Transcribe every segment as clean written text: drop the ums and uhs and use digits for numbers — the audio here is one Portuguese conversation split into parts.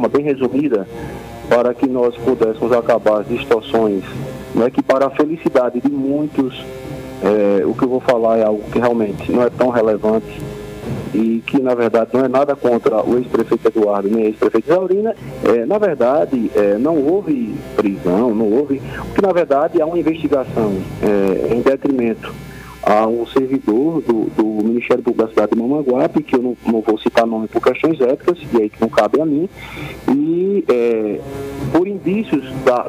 forma bem resumida, para que nós pudéssemos acabar as distorções, né, que para a felicidade de muitos, o que eu vou falar é algo que realmente não é tão relevante e que, na verdade, não é nada contra o ex-prefeito Eduardo nem a ex-prefeita Isaurina. Na verdade, não houve prisão, não houve, porque, na verdade, há uma investigação em detrimento a um servidor do Ministério Público da cidade de Mamanguape, que eu não vou citar nome por questões éticas, e aí que não cabe a mim, e por indícios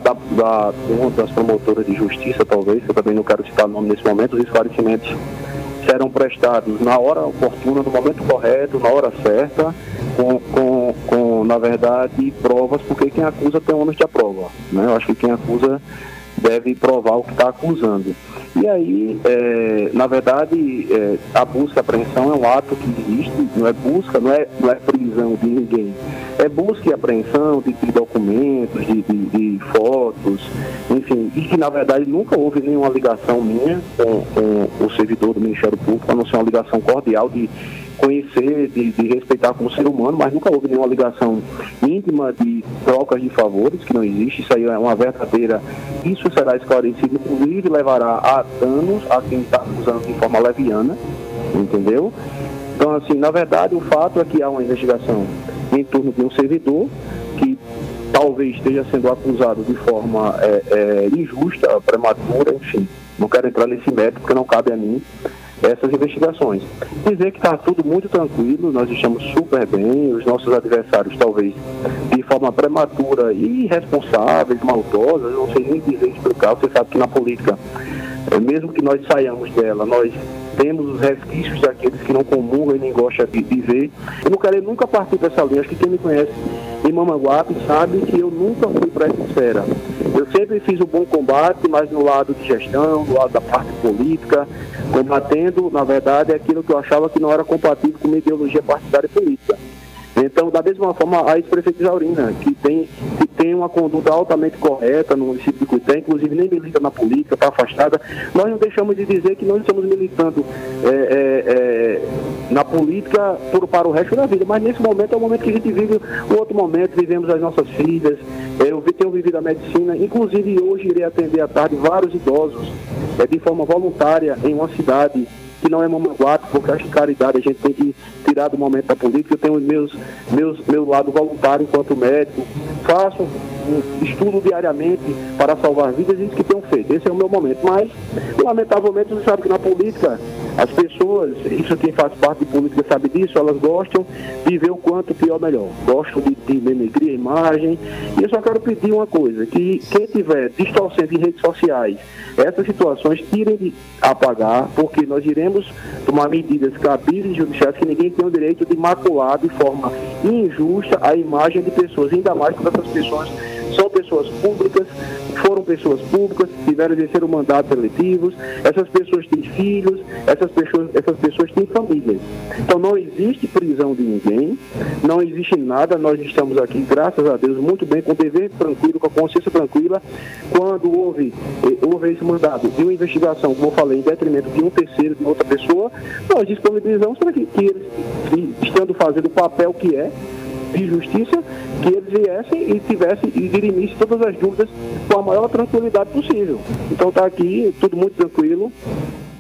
das promotoras de justiça, talvez, eu também não quero citar nome nesse momento, os esclarecimentos serão prestados na hora oportuna, no momento correto, na hora certa, com na verdade, provas, porque quem acusa tem ônus de prova, né? Eu acho que quem acusa deve provar o que está acusando. E aí, na verdade, a busca e apreensão é um ato que existe, não é busca, não é prisão de ninguém. É busca e apreensão de documentos, de fotos, enfim, e que na verdade nunca houve nenhuma ligação minha com o servidor do Ministério Público, a não ser uma ligação cordial de conhecer, de respeitar como ser humano, mas nunca houve nenhuma ligação íntima de trocas de favores, que não existe. Isso aí é uma verdadeira, isso será esclarecido, inclusive levará a danos a quem está acusando de forma leviana, entendeu? Então, assim, na verdade, o fato é que há uma investigação em torno de um servidor que talvez esteja sendo acusado de forma injusta, prematura, enfim. Não quero entrar nesse mérito porque não cabe a mim essas investigações. Dizer que está tudo muito tranquilo, nós estamos super bem, os nossos adversários talvez de forma prematura e irresponsáveis, maldosas, eu não sei nem dizer explicar, você sabe que na política, mesmo que nós saiamos dela, nós temos os resquícios daqueles que não comungam e nem gostam de ver. Eu não quero nunca partir dessa linha. Acho que quem me conhece em Mamanguape sabe que eu nunca fui para essa esfera. Eu sempre fiz o bom combate, mas no lado de gestão, do lado da parte política, combatendo, na verdade, aquilo que eu achava que não era compatível com uma ideologia partidária e política. Então, da mesma forma, a ex-prefeita Isaurina, que tem uma conduta altamente correta no município de Cuité, inclusive nem milita na política, está afastada, nós não deixamos de dizer que nós estamos militando na política para o resto da vida, mas nesse momento é o momento que a gente vive um outro momento, vivemos as nossas filhas, eu tenho vivido a medicina, inclusive hoje irei atender à tarde vários idosos de forma voluntária em uma cidade que não é Mamanguape, porque acho que caridade a gente tem que tirar do momento da política. Eu tenho meu lado voluntário enquanto médico, faço um estudo diariamente para salvar vidas, e isso que tenho feito. Esse é o meu momento. Mas, lamentavelmente, você sabe que na política, as pessoas, isso quem faz parte de política sabe disso, elas gostam de ver o quanto pior melhor. Gostam de denegrir a imagem. E eu só quero pedir uma coisa, que quem estiver distorcendo em redes sociais essas situações, tirem de apagar, porque nós iremos tomar medidas cabíveis e judiciais que ninguém tem o direito de macular de forma injusta a imagem de pessoas, ainda mais quando essas pessoas são pessoas públicas, foram pessoas públicas, tiveram exercer mandatos eletivos, essas pessoas têm filhos, essas pessoas têm famílias. Então não existe prisão de ninguém, não existe nada, nós estamos aqui, graças a Deus, muito bem, com o dever tranquilo, com a consciência tranquila. Quando houve esse mandado de uma investigação, como eu falei, em detrimento de um terceiro, de outra pessoa, nós disponibilizamos para que eles, estando fazendo o papel que é de justiça, que eles viessem e dirimissem todas as dúvidas com a maior tranquilidade possível. Então está aqui, tudo muito tranquilo.